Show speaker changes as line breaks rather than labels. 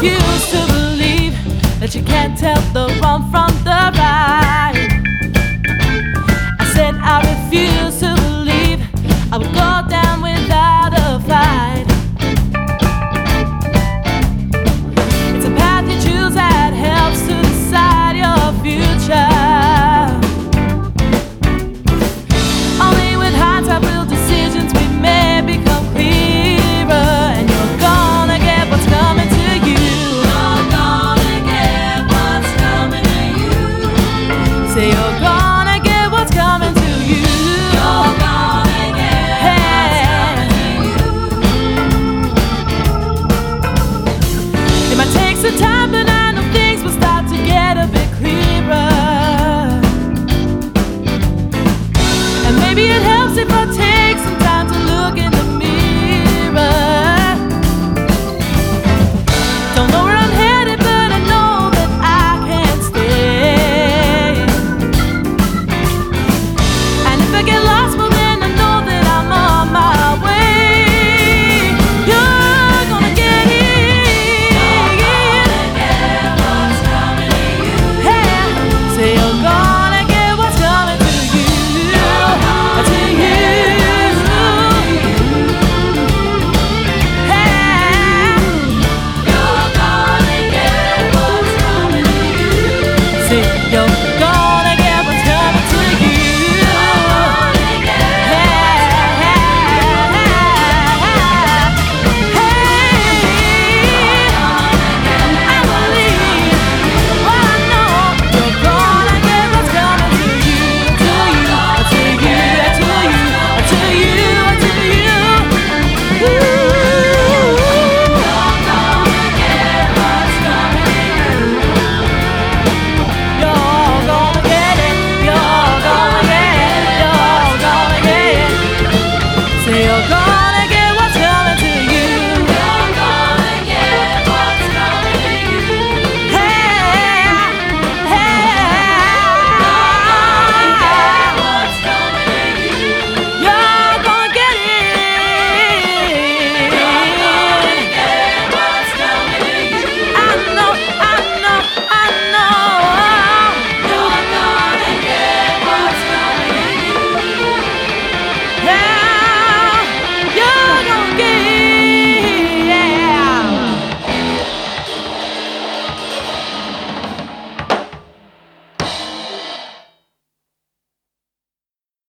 refuse to believe that you can't tell the wrong from the right. I said I refuse to believe I would go down without a fight. It's a path you choose that helps to decide your future. Only with hindsight will decisions we made become clearer, and you're gonna get what's coming to you. You're gonna get what's coming to you. Say you're gonna get what's coming to you. You're gonna get what's coming to you. It might take some time,